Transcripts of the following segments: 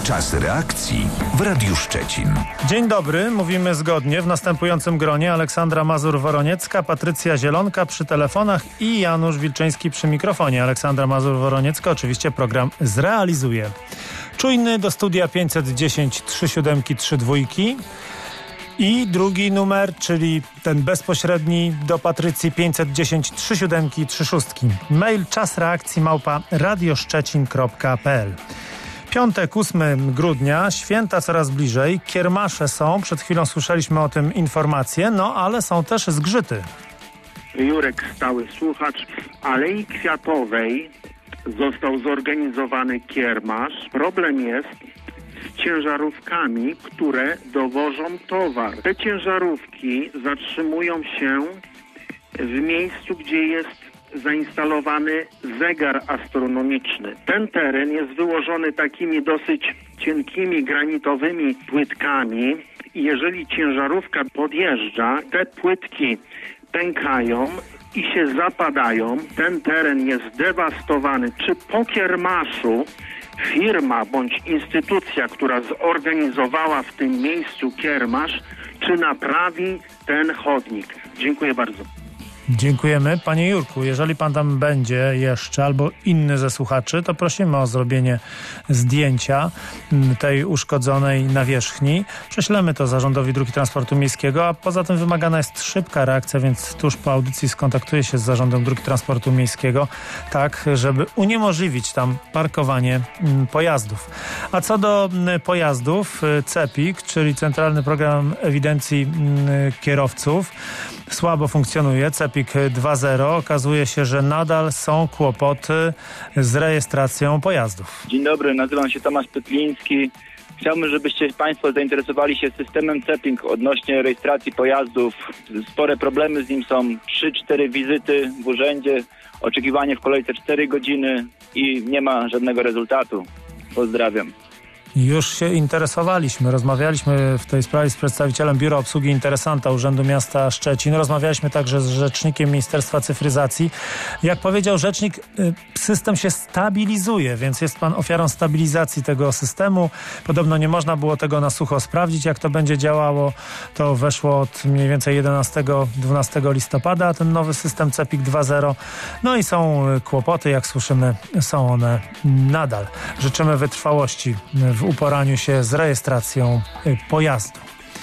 Czas reakcji w Radiu Szczecin. Dzień dobry, mówimy zgodnie w następującym gronie: Aleksandra Mazur-Woroniecka, Patrycja Zielonka przy telefonach i Janusz Wilczyński przy mikrofonie. Aleksandra Mazur-Woroniecka oczywiście program zrealizuje. Czujny do studia 510 37 32 i drugi numer, czyli ten bezpośredni, do Patrycji 510 37 36. Mail czasreakcji@radioszczecin.pl. Piątek, 8 grudnia, święta coraz bliżej, kiermasze są, przed chwilą słyszeliśmy o tym informacje, no ale są też zgrzyty. Jurek, stały słuchacz. W Alei Kwiatowej został zorganizowany kiermasz. Problem jest z ciężarówkami, które dowożą towar. Te ciężarówki zatrzymują się w miejscu, gdzie jest zainstalowany zegar astronomiczny. Ten teren jest wyłożony takimi dosyć cienkimi, granitowymi płytkami i jeżeli ciężarówka podjeżdża, te płytki pękają i się zapadają. Ten teren jest dewastowany. Czy po kiermaszu firma bądź instytucja, która zorganizowała w tym miejscu kiermasz, czy naprawi ten chodnik? Dziękuję bardzo. Dziękujemy. Panie Jurku, jeżeli pan tam będzie jeszcze albo inny ze słuchaczy, to prosimy o zrobienie zdjęcia tej uszkodzonej nawierzchni. Prześlemy to Zarządowi Dróg i Transportu Miejskiego, a poza tym wymagana jest szybka reakcja, więc tuż po audycji skontaktuję się z Zarządem Dróg i Transportu Miejskiego, tak żeby uniemożliwić tam parkowanie pojazdów. A co do pojazdów, CEPiK, czyli Centralny Program Ewidencji Kierowców, słabo funkcjonuje. CEPiK 2.0. Okazuje się, że nadal są kłopoty z rejestracją pojazdów. Dzień dobry, nazywam się Tomasz Pytliński. Chciałbym, żebyście Państwo zainteresowali się systemem CEPiK odnośnie rejestracji pojazdów. Spore problemy z nim są. 3-4 wizyty w urzędzie, oczekiwanie w kolejce 4 godziny i nie ma żadnego rezultatu. Pozdrawiam. Już się interesowaliśmy, rozmawialiśmy w tej sprawie z przedstawicielem Biura Obsługi Interesanta Urzędu Miasta Szczecin. Rozmawialiśmy także z rzecznikiem Ministerstwa Cyfryzacji. Jak powiedział rzecznik, system się stabilizuje, więc jest pan ofiarą stabilizacji tego systemu. Podobno nie można było tego na sucho sprawdzić, jak to będzie działało. To weszło od mniej więcej 11-12 listopada, ten nowy system CEPiK 2.0. No i są kłopoty, jak słyszymy, są one nadal. Życzymy wytrwałości w uporaniu się z rejestracją pojazdu.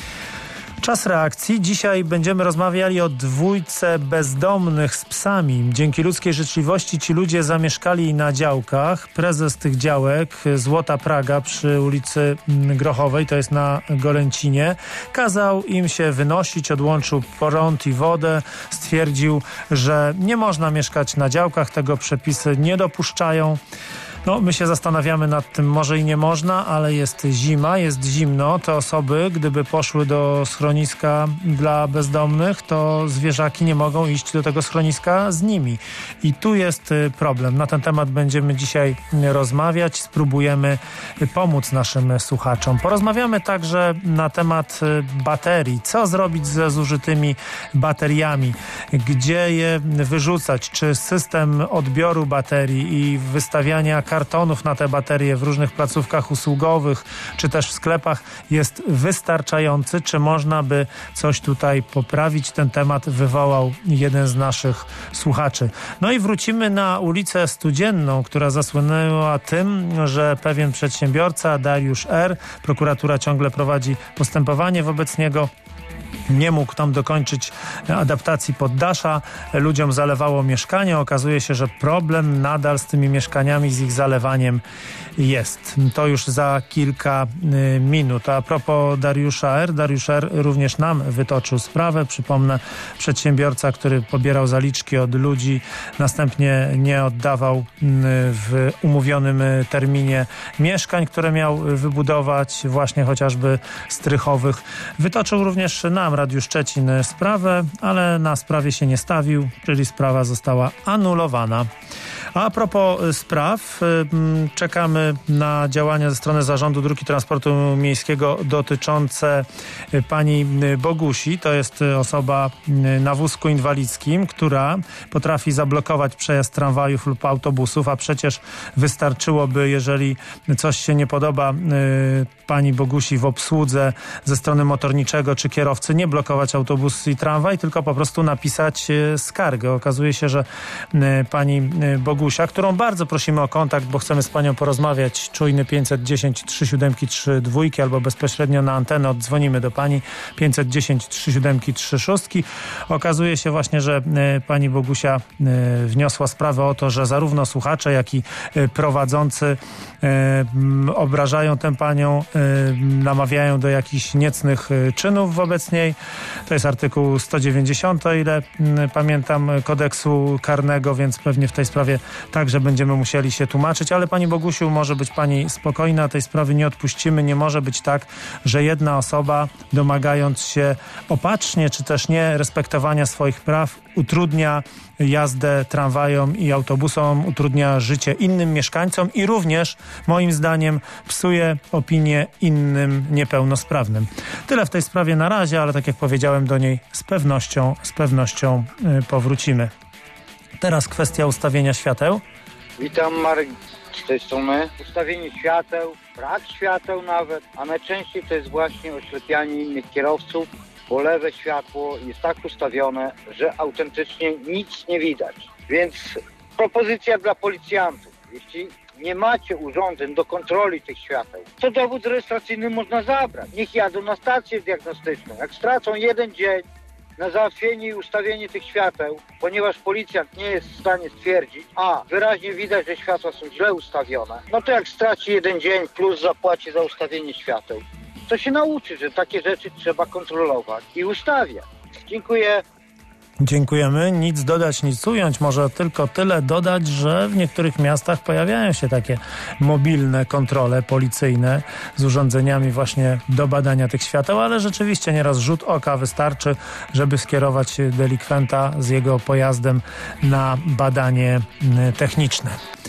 Czas reakcji. Dzisiaj będziemy rozmawiali o 2 bezdomnych z psami. Dzięki ludzkiej życzliwości ci ludzie zamieszkali na działkach. Prezes tych działek, Złota Praga przy ulicy Grochowej, to jest na Golęcinie, kazał im się wynosić, odłączył prąd i wodę. Stwierdził, że nie można mieszkać na działkach, tego przepisy nie dopuszczają. No, my się zastanawiamy nad tym, może i nie można, ale jest zima, jest zimno. Te osoby, gdyby poszły do schroniska dla bezdomnych, to zwierzaki nie mogą iść do tego schroniska z nimi. I tu jest problem. Na ten temat będziemy dzisiaj rozmawiać. Spróbujemy pomóc naszym słuchaczom. Porozmawiamy także na temat baterii. Co zrobić ze zużytymi bateriami? Gdzie je wyrzucać? Czy system odbioru baterii i wystawiania kartonów na te baterie w różnych placówkach usługowych, czy też w sklepach jest wystarczający, czy można by coś tutaj poprawić? Ten temat wywołał jeden z naszych słuchaczy. No i wrócimy na ulicę Studzienną, która zasłynęła tym, że pewien przedsiębiorca, Dariusz R., prokuratura ciągle prowadzi postępowanie wobec niego, nie mógł tam dokończyć adaptacji poddasza, ludziom zalewało mieszkanie. Okazuje się, że problem nadal z tymi mieszkaniami, z ich zalewaniem jest. To już za kilka minut. A propos Dariusza R., Dariusz R. również nam wytoczył sprawę. Przypomnę, przedsiębiorca, który pobierał zaliczki od ludzi, następnie nie oddawał w umówionym terminie mieszkań, które miał wybudować, właśnie chociażby strychowych. Wytoczył również nam, Radiu Szczecin, sprawę, ale na sprawie się nie stawił, czyli sprawa została anulowana. A propos spraw, czekamy na działania ze strony Zarządu Dróg i Transportu Miejskiego dotyczące pani Bogusi. To jest osoba na wózku inwalidzkim, która potrafi zablokować przejazd tramwajów lub autobusów, a przecież wystarczyłoby, jeżeli coś się nie podoba pani Bogusi w obsłudze ze strony motorniczego czy kierowcy, nie blokować autobus i tramwaj, tylko po prostu napisać skargę. Okazuje się, że pani Bogusia, którą bardzo prosimy o kontakt, bo chcemy z panią porozmawiać, czujny 510 37332 albo bezpośrednio na antenę oddzwonimy do pani 510 37336. Okazuje się właśnie, że pani Bogusia wniosła sprawę o to, że zarówno słuchacze, jak i prowadzący obrażają tę panią, namawiają do jakichś niecnych czynów wobec niej. To jest artykuł 190, o ile pamiętam, kodeksu karnego, więc pewnie w tej sprawie także będziemy musieli się tłumaczyć, ale pani Bogusiu, może być pani spokojna, tej sprawy nie odpuścimy. Nie może być tak, że jedna osoba, domagając się opatrznie, czy też nie respektowania swoich praw, utrudnia jazdę tramwajom i autobusom, utrudnia życie innym mieszkańcom i również, moim zdaniem, psuje opinię innym niepełnosprawnym. Tyle w tej sprawie na razie, ale tak jak powiedziałem, do niej z pewnością powrócimy. Teraz kwestia ustawienia świateł. Witam, Marek z tej strony. Ustawienie świateł, brak świateł nawet, a najczęściej to jest właśnie oślepianie innych kierowców, bo lewe światło jest tak ustawione, że autentycznie nic nie widać. Więc propozycja dla policjantów. Jeśli nie macie urządzeń do kontroli tych świateł, to dowód rejestracyjny można zabrać. Niech jadą na stację diagnostyczną. Jak stracą jeden dzień na załatwienie i ustawienie tych świateł, ponieważ policjant nie jest w stanie stwierdzić, a wyraźnie widać, że światła są źle ustawione, no to jak straci jeden dzień plus zapłaci za ustawienie świateł, to się nauczy, że takie rzeczy trzeba kontrolować i ustawiać. Dziękuję. Dziękujemy. Nic dodać, nic ująć. Może tylko tyle dodać, że w niektórych miastach pojawiają się takie mobilne kontrole policyjne z urządzeniami właśnie do badania tych świateł, ale rzeczywiście nieraz rzut oka wystarczy, żeby skierować delikwenta z jego pojazdem na badanie techniczne.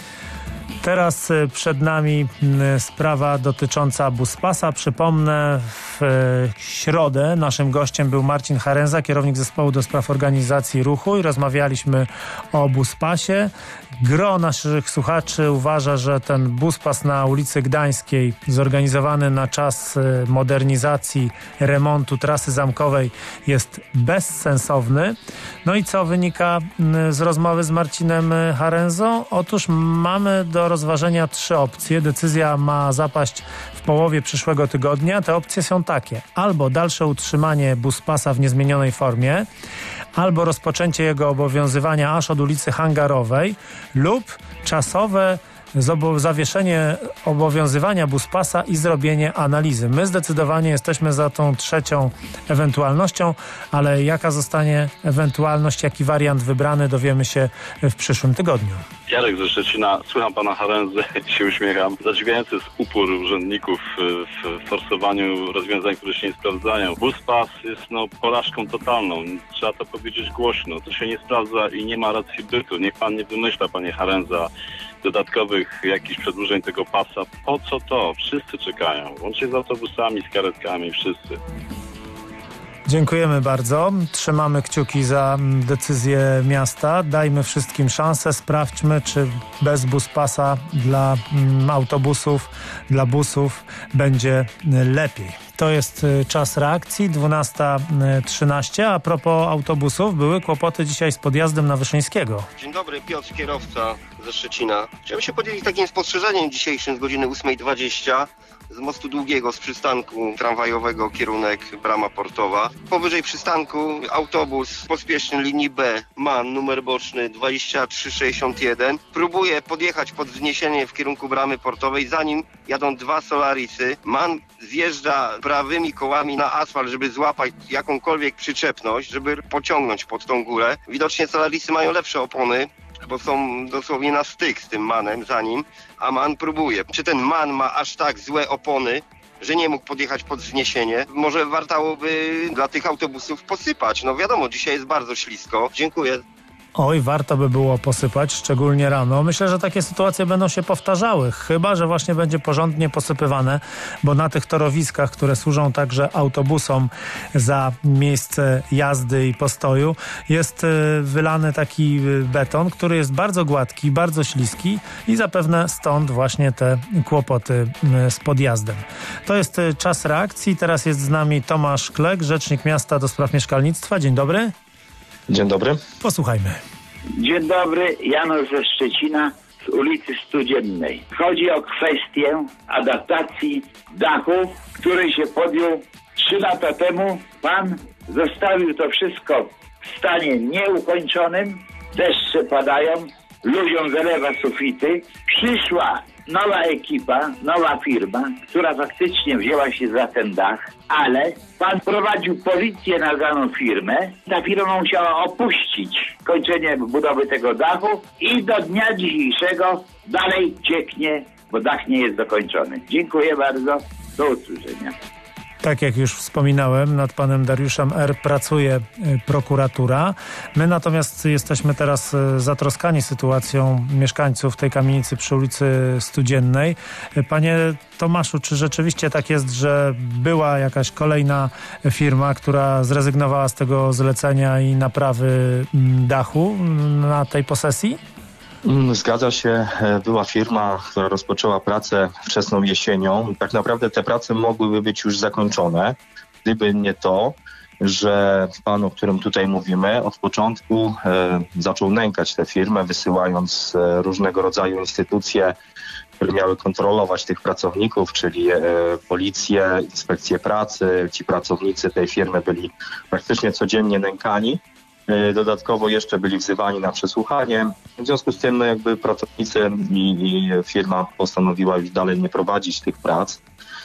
Teraz przed nami sprawa dotycząca buspasa. Przypomnę, w środę naszym gościem był Marcin Harenza, kierownik zespołu do spraw organizacji ruchu i rozmawialiśmy o buspasie. Gro naszych słuchaczy uważa, że ten buspas na ulicy Gdańskiej, zorganizowany na czas modernizacji, remontu trasy zamkowej, jest bezsensowny. No i co wynika z rozmowy z Marcinem Harenzą? Otóż mamy do rozważenia 3 opcje. Decyzja ma zapaść w połowie przyszłego tygodnia. Te opcje są takie: albo dalsze utrzymanie buspasa w niezmienionej formie, albo rozpoczęcie jego obowiązywania aż od ulicy Hangarowej, lub czasowe zawieszenie obowiązywania buspasa i zrobienie analizy. My zdecydowanie jesteśmy za tą trzecią ewentualnością, ale jaka zostanie ewentualność, jaki wariant wybrany, dowiemy się w przyszłym tygodniu. Jarek ze Szczecina, słucham pana Harenzę, się uśmiecham. Zadziwiający jest upór urzędników w forsowaniu rozwiązań, które się nie sprawdzają. Buspas jest porażką totalną, trzeba to powiedzieć głośno. To się nie sprawdza i nie ma racji bytu. Niech pan nie wymyśla, panie Harenza, dodatkowych jakichś przedłużeń tego pasa. Po co to? Wszyscy czekają. Łącznie z autobusami, z karetkami, wszyscy. Dziękujemy bardzo. Trzymamy kciuki za decyzję miasta. Dajmy wszystkim szansę. Sprawdźmy, czy bez buspasa dla autobusów, dla busów będzie lepiej. To jest czas reakcji, 12:13. A propos autobusów, były kłopoty dzisiaj z podjazdem na Wyszyńskiego. Dzień dobry, Piotr, kierowca ze Szczecina. Chciałem się podzielić takim spostrzeżeniem dzisiejszym z godziny 8:20 z Mostu Długiego, z przystanku tramwajowego, kierunek Brama Portowa. Powyżej przystanku autobus pospieszny linii B, MAN, numer boczny 2361. Próbuje podjechać pod wzniesienie w kierunku Bramy Portowej, zanim jadą 2 Solarisy. MAN zjeżdża prawymi kołami na asfalt, żeby złapać jakąkolwiek przyczepność, żeby pociągnąć pod tą górę. Widocznie Solarisy mają lepsze opony, bo są dosłownie na styk z tym MAN-em za nim, a MAN próbuje. Czy ten MAN ma aż tak złe opony, że nie mógł podjechać pod wzniesienie? Może wartałoby dla tych autobusów posypać. No wiadomo, dzisiaj jest bardzo ślisko. Dziękuję. Oj, warto by było posypać, szczególnie rano. Myślę, że takie sytuacje będą się powtarzały, chyba że właśnie będzie porządnie posypywane, bo na tych torowiskach, które służą także autobusom za miejsce jazdy i postoju, jest wylany taki beton, który jest bardzo gładki, bardzo śliski i zapewne stąd właśnie te kłopoty z podjazdem. To jest czas reakcji. Teraz jest z nami Tomasz Klek, rzecznik miasta do spraw mieszkalnictwa. Dzień dobry. Dzień dobry. Posłuchajmy. Dzień dobry, Janusz ze Szczecina z ulicy Studziennej. Chodzi o kwestię adaptacji dachów, który się podjął 3 lata temu. Pan zostawił to wszystko w stanie nieukończonym. Deszcze padają, ludziom zalewa sufity. Przyszła nowa ekipa, nowa firma, która faktycznie wzięła się za ten dach, ale pan prowadził policję na daną firmę. Ta firma musiała opuścić kończenie budowy tego dachu i do dnia dzisiejszego dalej cieknie, bo dach nie jest dokończony. Dziękuję bardzo. Do usłyszenia. Tak jak już wspominałem, nad panem Dariuszem R. pracuje prokuratura. My natomiast jesteśmy teraz zatroskani sytuacją mieszkańców tej kamienicy przy ulicy Studziennej. Panie Tomaszu, czy rzeczywiście tak jest, że była jakaś kolejna firma, która zrezygnowała z tego zlecenia i naprawy dachu na tej posesji? Zgadza się, była firma, która rozpoczęła pracę wczesną jesienią. Tak naprawdę te prace mogłyby być już zakończone, gdyby nie to, że pan, o którym tutaj mówimy, od początku zaczął nękać tę firmę, wysyłając różnego rodzaju instytucje, które miały kontrolować tych pracowników, czyli policję, inspekcję pracy. Ci pracownicy tej firmy byli praktycznie codziennie nękani. Dodatkowo jeszcze byli wzywani na przesłuchanie. W związku z tym jakby pracownicy i firma postanowiła już dalej nie prowadzić tych prac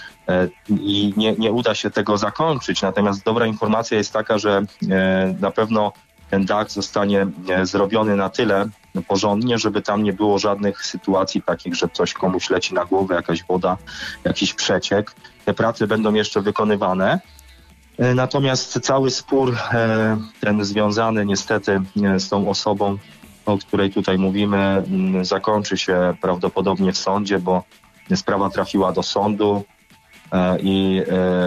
i nie uda się tego zakończyć. Natomiast dobra informacja jest taka, że na pewno ten dach zostanie zrobiony na tyle porządnie, żeby tam nie było żadnych sytuacji takich, że coś komuś leci na głowę, jakaś woda, jakiś przeciek. Te prace będą jeszcze wykonywane. Natomiast cały spór, ten związany niestety z tą osobą, o której tutaj mówimy, zakończy się prawdopodobnie w sądzie, bo sprawa trafiła do sądu i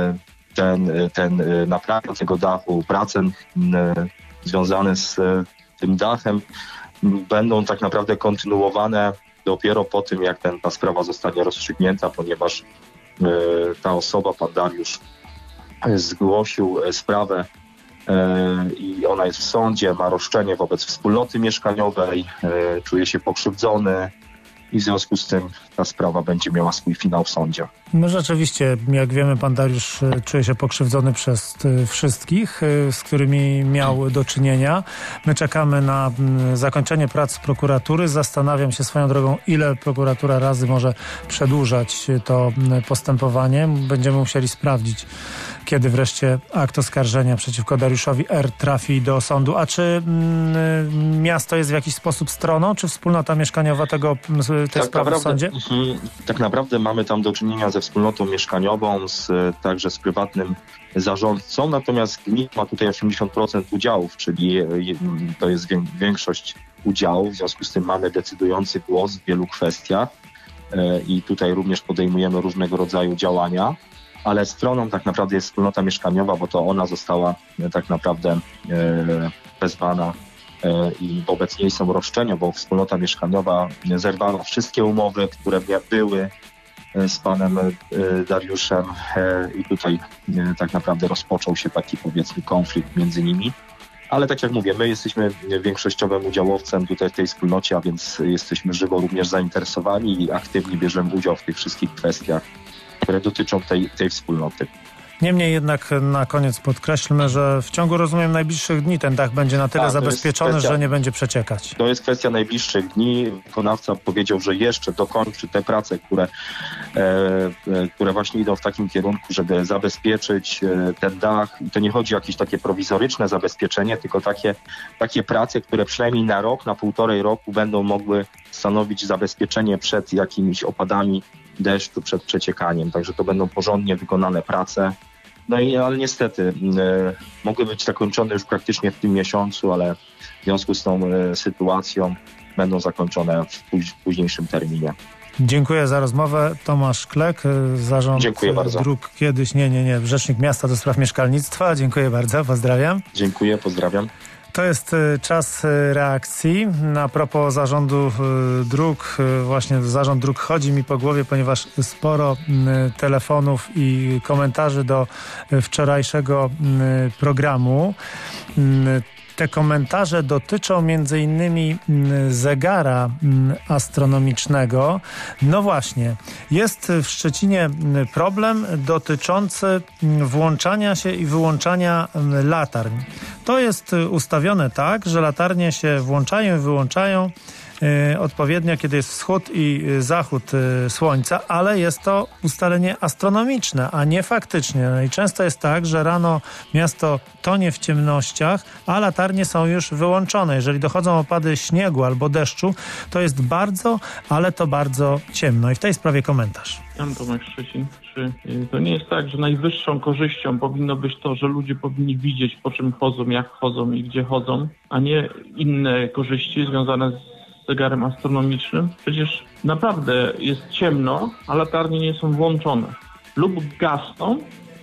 ten naprawa tego dachu, prace związane z tym dachem będą tak naprawdę kontynuowane dopiero po tym, jak ta sprawa zostanie rozstrzygnięta, ponieważ ta osoba, pan Dariusz, zgłosił sprawę i ona jest w sądzie, ma roszczenie wobec wspólnoty mieszkaniowej, czuje się pokrzywdzony i w związku z tym ta sprawa będzie miała swój finał w sądzie. No rzeczywiście, jak wiemy, pan Dariusz czuje się pokrzywdzony przez wszystkich, z którymi miał do czynienia. My czekamy na zakończenie prac prokuratury. Zastanawiam się swoją drogą, ile prokuratura razy może przedłużać to postępowanie. Będziemy musieli sprawdzić, kiedy wreszcie akt oskarżenia przeciwko Dariuszowi R. trafi do sądu. A czy miasto jest w jakiś sposób stroną, czy wspólnota mieszkaniowa tej sprawy w sądzie? Tak naprawdę mamy tam do czynienia ze wspólnotą mieszkaniową, także z prywatnym zarządcą, natomiast gmina ma tutaj 80% udziałów, czyli to jest większość udziałów, w związku z tym mamy decydujący głos w wielu kwestiach i tutaj również podejmujemy różnego rodzaju działania, ale stroną tak naprawdę jest wspólnota mieszkaniowa, bo to ona została tak naprawdę wezwana i wobec niej są roszczenia, bo wspólnota mieszkaniowa zerwała wszystkie umowy, które były z panem Dariuszem i tutaj tak naprawdę rozpoczął się taki, powiedzmy, konflikt między nimi. Ale tak jak mówię, my jesteśmy większościowym udziałowcem tutaj w tej wspólnocie, a więc jesteśmy żywo również zainteresowani i aktywnie bierzemy udział w tych wszystkich kwestiach, które dotyczą tej wspólnoty. Niemniej jednak na koniec podkreślmy, że w ciągu, rozumiem, najbliższych dni ten dach będzie na tyle zabezpieczony, że nie będzie przeciekać. To jest kwestia najbliższych dni. Wykonawca powiedział, że jeszcze dokończy te prace, które właśnie idą w takim kierunku, żeby zabezpieczyć ten dach. I to nie chodzi o jakieś takie prowizoryczne zabezpieczenie, tylko takie prace, które przynajmniej na rok, na 1,5 roku będą mogły stanowić zabezpieczenie przed jakimiś opadami deszczu, przed przeciekaniem. Także to będą porządnie wykonane prace Ale niestety mogły być zakończone już praktycznie w tym miesiącu, ale w związku z tą sytuacją będą zakończone w późniejszym terminie. Dziękuję za rozmowę. Tomasz Klek, Zarząd Dróg kiedyś, Rzecznik Miasta do spraw mieszkalnictwa. Dziękuję bardzo, pozdrawiam. Dziękuję, pozdrawiam. To jest czas reakcji. A propos Zarządu Dróg, właśnie Zarząd Dróg chodzi mi po głowie, ponieważ sporo telefonów i komentarzy do wczorajszego programu. Te komentarze dotyczą między innymi zegara astronomicznego. No właśnie, jest w Szczecinie problem dotyczący włączania się i wyłączania latarń. To jest ustawione tak, że latarnie się włączają i wyłączają odpowiednio, kiedy jest wschód i zachód słońca, ale jest to ustalenie astronomiczne, a nie faktyczne. No i często jest tak, że rano miasto tonie w ciemnościach, a latarnie są już wyłączone. Jeżeli dochodzą opady śniegu albo deszczu, to jest bardzo, ale to bardzo ciemno. I w tej sprawie komentarz. Jan Tomek, Szczecin. Czy to nie jest tak, że najwyższą korzyścią powinno być to, że ludzie powinni widzieć, po czym chodzą, jak chodzą i gdzie chodzą, a nie inne korzyści związane z zegarem astronomicznym? Przecież naprawdę jest ciemno, a latarnie nie są włączone. Lub gasną,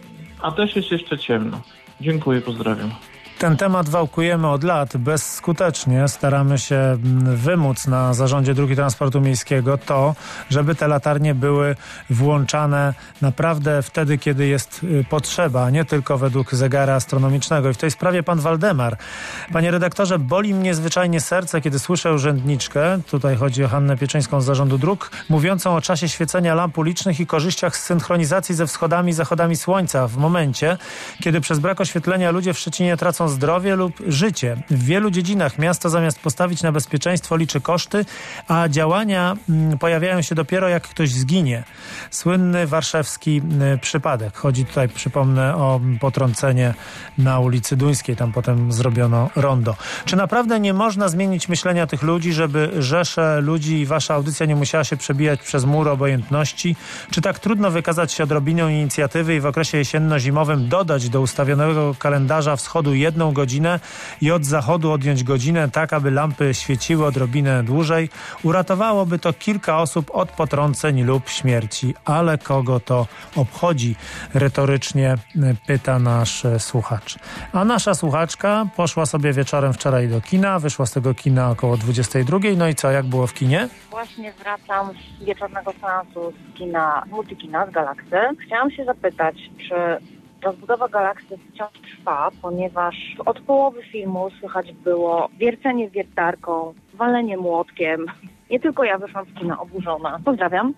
a też jest jeszcze ciemno. Dziękuję, pozdrawiam. Ten temat wałkujemy od lat bezskutecznie. Staramy się wymóc na Zarządzie Dróg i Transportu Miejskiego to, żeby te latarnie były włączane naprawdę wtedy, kiedy jest potrzeba, a nie tylko według zegara astronomicznego. I w tej sprawie pan Waldemar. Panie redaktorze, boli mnie zwyczajnie serce, kiedy słyszę urzędniczkę, tutaj chodzi o Hannę Pieczyńską z Zarządu Dróg, mówiącą o czasie świecenia lamp ulicznych i korzyściach z synchronizacji ze wschodami i zachodami słońca w momencie, kiedy przez brak oświetlenia ludzie w Szczecinie tracą zdrowie lub życie. W wielu dziedzinach miasto zamiast postawić na bezpieczeństwo liczy koszty, a działania pojawiają się dopiero jak ktoś zginie. Słynny warszawski przypadek. Chodzi tutaj, przypomnę, o potrącenie na ulicy Duńskiej. Tam potem zrobiono rondo. Czy naprawdę nie można zmienić myślenia tych ludzi, żeby rzesze ludzi i wasza audycja nie musiała się przebijać przez mur obojętności? Czy tak trudno wykazać się odrobiną inicjatywy i w okresie jesienno-zimowym dodać do ustawionego kalendarza wschodu 1 godzinę i od zachodu odjąć godzinę, tak aby lampy świeciły odrobinę dłużej? Uratowałoby to kilka osób od potrąceń lub śmierci. Ale kogo to obchodzi? Retorycznie pyta nasz słuchacz. A nasza słuchaczka poszła sobie wieczorem wczoraj do kina, wyszła z tego kina około 22. No i co, jak było w kinie? Właśnie wracam z wieczornego seansu z kina, multikina, z Galaksy. Chciałam się zapytać, czy rozbudowa Galaksy wciąż trwa, ponieważ od połowy filmu słychać było wiercenie wiertarką, walenie młotkiem. Nie tylko ja wyszłam z kina oburzona. Pozdrawiam.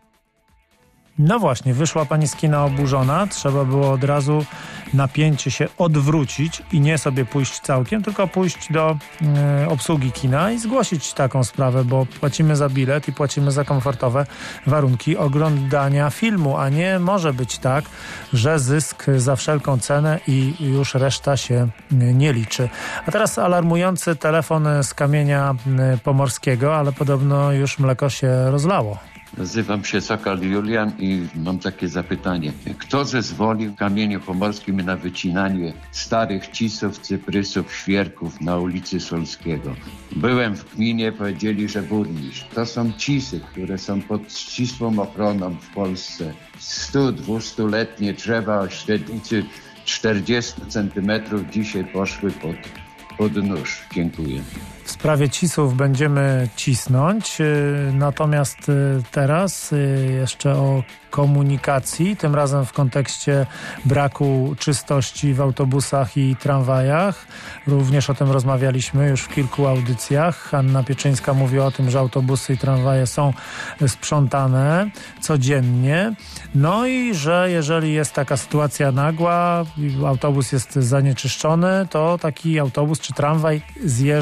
No właśnie, wyszła pani z kina oburzona. Trzeba było od razu napięcie się odwrócić i nie sobie pójść całkiem, tylko pójść do obsługi kina i zgłosić taką sprawę, bo płacimy za bilet i płacimy za komfortowe warunki oglądania filmu, a nie może być tak, że zysk za wszelką cenę i już reszta się nie liczy. A teraz alarmujący telefon z Kamienia Pomorskiego, ale podobno już mleko się rozlało. Nazywam się Sokal Julian i mam takie zapytanie. Kto zezwolił w Kamieniu Pomorskim na wycinanie starych cisów, cyprysów, świerków na ulicy Solskiego? Byłem w gminie, powiedzieli, że burmistrz. To są cisy, które są pod ścisłą ochroną w Polsce. 100-200-letnie drzewa o średnicy 40 centymetrów dzisiaj poszły pod nóż. Dziękuję. W sprawie cisów będziemy cisnąć, natomiast teraz jeszcze o komunikacji, tym razem w kontekście braku czystości w autobusach i tramwajach. Również o tym rozmawialiśmy już w kilku audycjach. Hanna Pieczyńska mówi o tym, że autobusy i tramwaje są sprzątane codziennie. No i że jeżeli jest taka sytuacja nagła, autobus jest zanieczyszczony, to taki autobus czy tramwaj zjeżdża do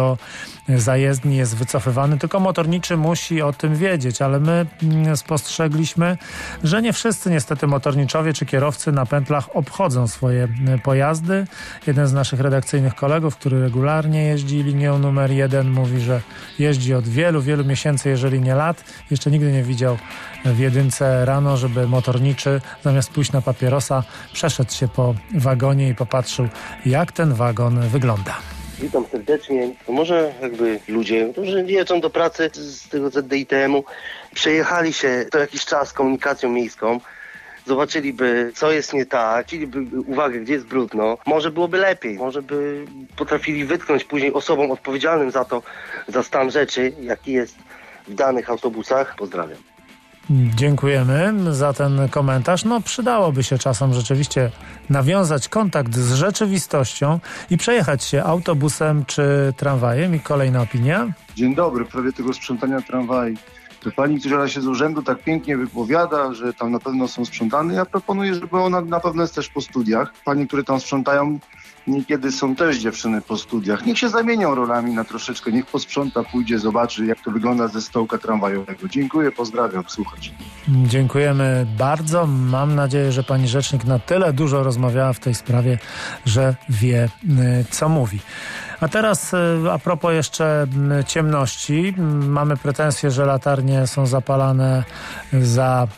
do zajezdni, jest wycofywany, tylko motorniczy musi o tym wiedzieć, ale my spostrzegliśmy, że nie wszyscy niestety motorniczowie czy kierowcy na pętlach obchodzą swoje pojazdy. Jeden z naszych redakcyjnych kolegów, który regularnie jeździ linią numer 1, mówi, że jeździ od wielu, wielu miesięcy, jeżeli nie lat. Jeszcze nigdy nie widział w jedynce rano, żeby motorniczy zamiast pójść na papierosa przeszedł się po wagonie i popatrzył, jak ten wagon wygląda. Witam serdecznie. Może jakby ludzie, którzy jeżdżą do pracy z tego ZDITM-u, przejechali się co jakiś czas komunikacją miejską, zobaczyliby, co jest nie tak, chcieliby uwagę, gdzie jest brudno, może byłoby lepiej, może by potrafili wytknąć później osobom odpowiedzialnym za to, za stan rzeczy, jaki jest w danych autobusach. Pozdrawiam. Dziękujemy za ten komentarz. No, przydałoby się czasem rzeczywiście nawiązać kontakt z rzeczywistością i przejechać się autobusem czy tramwajem. I kolejna opinia. Dzień dobry, w sprawie tego sprzątania tramwaj. To pani, która się z urzędu tak pięknie wypowiada, że tam na pewno są sprzątane. Ja proponuję, żeby ona na pewno jest też po studiach. Pani, które tam sprzątają, niekiedy są też dziewczyny po studiach. Niech się zamienią rolami na troszeczkę. Niech posprząta, pójdzie, zobaczy, jak to wygląda ze stołka tramwajowego. Dziękuję, pozdrawiam, słuchać. Dziękujemy bardzo. Mam nadzieję, że pani rzecznik na tyle dużo rozmawiała w tej sprawie, że wie, co mówi. A teraz a propos jeszcze ciemności. Mamy pretensje, że latarnie są zapalane za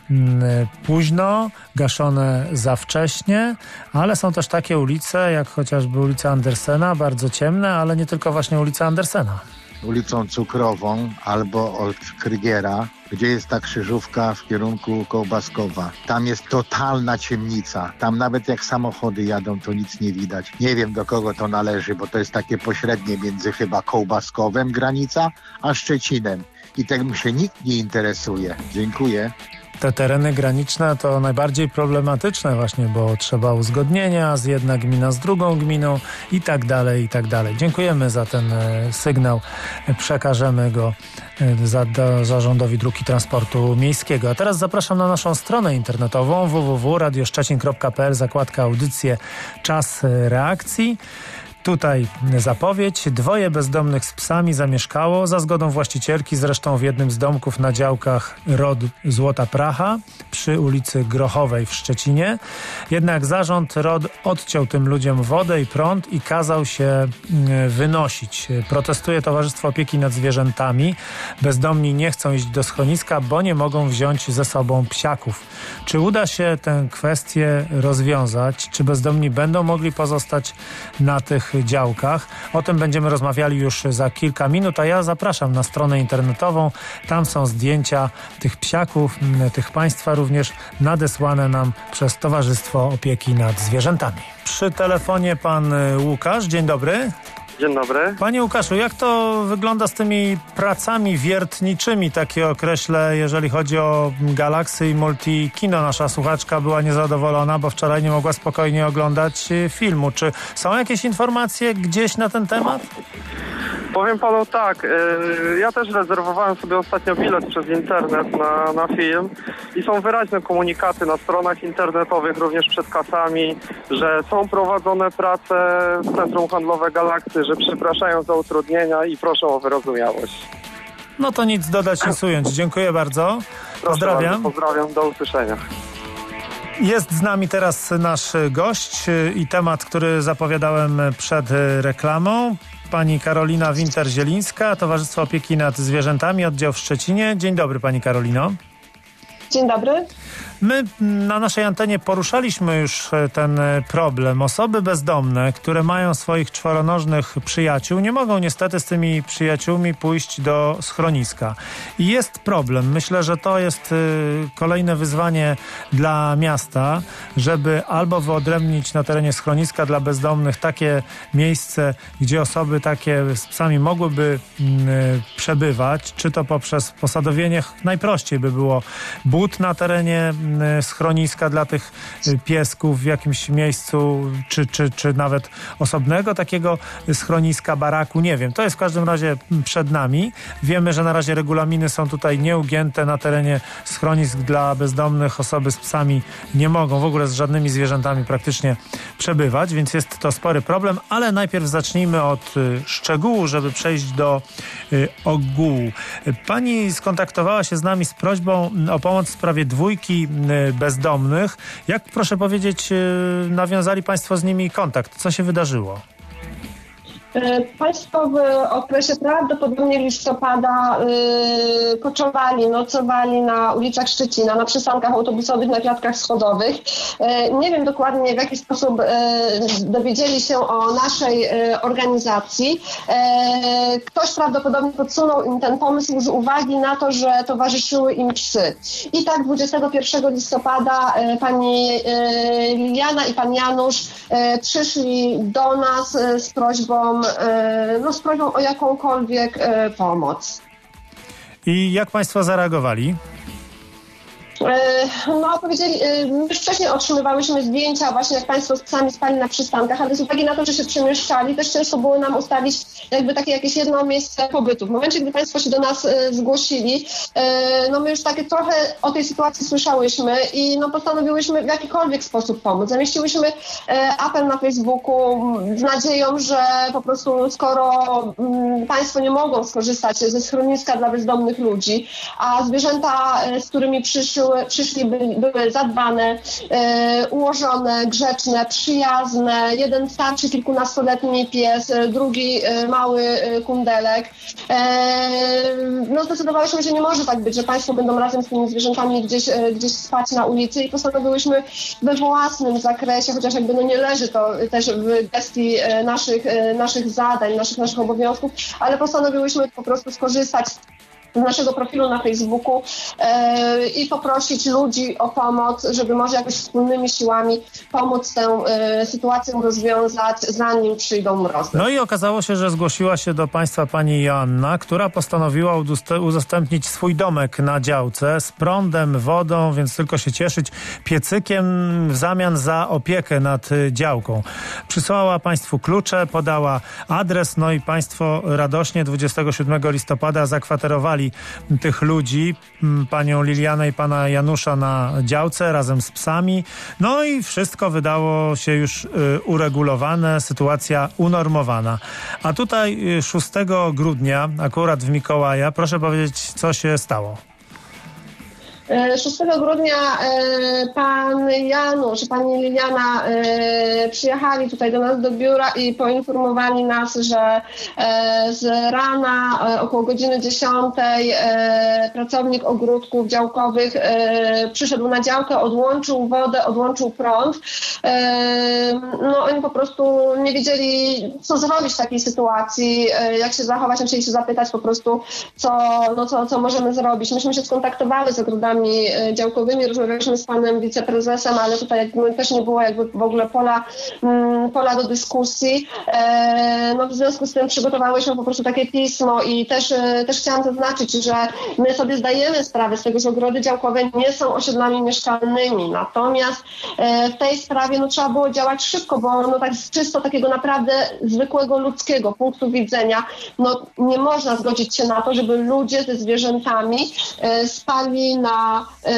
późno, gaszone za wcześnie, ale są też takie ulice, jak chociażby ulica Andersena, bardzo ciemne, ale nie tylko właśnie ulica Andersena. Ulicą Cukrową albo od Krygiera, gdzie jest ta krzyżówka w kierunku Kołbaskowa. Tam jest totalna ciemnica. Tam nawet jak samochody jadą, to nic nie widać. Nie wiem, do kogo to należy, bo to jest takie pośrednie między chyba Kołbaskowem granica, a Szczecinem. I tym się nikt nie interesuje. Dziękuję. Te tereny graniczne to najbardziej problematyczne właśnie, bo trzeba uzgodnienia z jedna gmina z drugą gminą i tak dalej, i tak dalej. Dziękujemy za ten sygnał. Przekażemy go Zarządowi Dróg i Transportu Miejskiego. A teraz zapraszam na naszą stronę internetową www.radioszczecin.pl, zakładka audycje Czas reakcji. Tutaj zapowiedź. 2 bezdomnych z psami zamieszkało za zgodą właścicielki, zresztą w jednym z domków na działkach ROD Złota Pracha przy ulicy Grochowej w Szczecinie. Jednak zarząd ROD odciął tym ludziom wodę i prąd i kazał się wynosić. Protestuje Towarzystwo Opieki nad Zwierzętami. Bezdomni nie chcą iść do schroniska, bo nie mogą wziąć ze sobą psiaków. Czy uda się tę kwestię rozwiązać? Czy bezdomni będą mogli pozostać na tych działkach? O tym będziemy rozmawiali już za kilka minut, a ja zapraszam na stronę internetową. Tam są zdjęcia tych psiaków, tych państwa również nadesłane nam przez Towarzystwo Opieki nad Zwierzętami. Przy telefonie pan Łukasz. Dzień dobry. Dzień dobry. Panie Łukaszu, jak to wygląda z tymi pracami wiertniczymi, takie określę, jeżeli chodzi o Galaxy i Multikino? Nasza słuchaczka była niezadowolona, bo wczoraj nie mogła spokojnie oglądać filmu. Czy są jakieś informacje gdzieś na ten temat? Powiem panu tak, ja też rezerwowałem sobie ostatnio bilet przez internet na film i są wyraźne komunikaty na stronach internetowych, również przed kasami, że są prowadzone prace w Centrum Handlowe Galaksy, że przepraszają za utrudnienia i proszę o wyrozumiałość. No to nic dodać, nic ująć. Dziękuję bardzo. Pozdrawiam. Pozdrawiam, do usłyszenia. Jest z nami teraz nasz gość i temat, który zapowiadałem przed reklamą. Pani Karolina Winter-Zielińska, Towarzystwo Opieki nad Zwierzętami, oddział w Szczecinie. Dzień dobry, pani Karolino. Dzień dobry. My na naszej antenie poruszaliśmy już ten problem. Osoby bezdomne, które mają swoich czworonożnych przyjaciół, nie mogą niestety z tymi przyjaciółmi pójść do schroniska. I jest problem. Myślę, że to jest kolejne wyzwanie dla miasta, żeby albo wyodrębnić na terenie schroniska dla bezdomnych takie miejsce, gdzie osoby takie z psami mogłyby przebywać, czy to poprzez posadowienie, najprościej by było but na terenie schroniska dla tych piesków w jakimś miejscu, czy nawet osobnego takiego schroniska, baraku, nie wiem. To jest w każdym razie przed nami. Wiemy, że na razie regulaminy są tutaj nieugięte. Na terenie schronisk dla bezdomnych osoby z psami nie mogą w ogóle z żadnymi zwierzętami praktycznie przebywać, więc jest to spory problem, ale najpierw zacznijmy od szczegółu, żeby przejść do ogółu. Pani skontaktowała się z nami z prośbą o pomoc w sprawie 2 bezdomnych. Jak, proszę powiedzieć, nawiązali Państwo z nimi kontakt? Co się wydarzyło? Państwo w okresie prawdopodobnie listopada nocowali na ulicach Szczecina, na przystankach autobusowych, na klatkach schodowych. Nie wiem dokładnie, w jaki sposób dowiedzieli się o naszej organizacji. Ktoś prawdopodobnie podsunął im ten pomysł z uwagi na to, że towarzyszyły im psy. I tak 21 listopada pani Liliana i pan Janusz przyszli do nas z prośbą o jakąkolwiek pomoc. I jak Państwo zareagowali? Powiedzieli, już wcześniej otrzymywałyśmy zdjęcia właśnie jak Państwo z psami spali na przystankach, ale z uwagi na to, że się przemieszczali, też ciężko było nam ustalić jakby takie jakieś jedno miejsce pobytu. W momencie, gdy Państwo się do nas zgłosili, my już takie trochę o tej sytuacji słyszałyśmy i postanowiłyśmy w jakikolwiek sposób pomóc. Zamieściłyśmy apel na Facebooku z nadzieją, że po prostu skoro Państwo nie mogą skorzystać ze schroniska dla bezdomnych ludzi, a zwierzęta, z którymi przyszli, były zadbane, ułożone, grzeczne, przyjazne. Jeden starszy, kilkunastoletni pies, drugi mały kundelek. Zdecydowałyśmy, że nie może tak być, że Państwo będą razem z tymi zwierzętami gdzieś spać na ulicy i postanowiłyśmy we własnym zakresie, chociaż nie leży to też w gestii naszych zadań, naszych obowiązków, ale postanowiłyśmy po prostu skorzystać z naszego profilu na Facebooku i poprosić ludzi o pomoc, żeby może jakoś wspólnymi siłami pomóc tę sytuację rozwiązać, zanim przyjdą mrozy. No i okazało się, że zgłosiła się do Państwa pani Joanna, która postanowiła udostępnić swój domek na działce z prądem, wodą, więc tylko się cieszyć, piecykiem w zamian za opiekę nad działką. Przysłała Państwu klucze, podała adres, i Państwo radośnie 27 listopada zakwaterowali tych ludzi, panią Lilianę i pana Janusza na działce razem z psami. No i wszystko wydało się już uregulowane, sytuacja unormowana. A tutaj 6 grudnia, akurat w Mikołaja, proszę powiedzieć, co się stało. 6 grudnia pan Janusz i pani Liliana przyjechali tutaj do nas do biura i poinformowali nas, że z rana około godziny 10 pracownik ogródków działkowych przyszedł na działkę, odłączył wodę, odłączył prąd. Oni po prostu nie wiedzieli, co zrobić w takiej sytuacji, jak się zachować, chcieli się zapytać po prostu, co możemy zrobić. Myśmy się skontaktowały z ogrodami działkowymi, rozmawialiśmy z panem wiceprezesem, ale tutaj też nie było w ogóle pola do dyskusji. W związku z tym przygotowałyśmy po prostu takie pismo i też chciałam zaznaczyć, że my sobie zdajemy sprawę z tego, że ogrody działkowe nie są osiedlami mieszkalnymi. Natomiast w tej sprawie trzeba było działać szybko, bo tak z czysto takiego naprawdę zwykłego ludzkiego punktu widzenia nie można zgodzić się na to, żeby ludzie ze zwierzętami spali na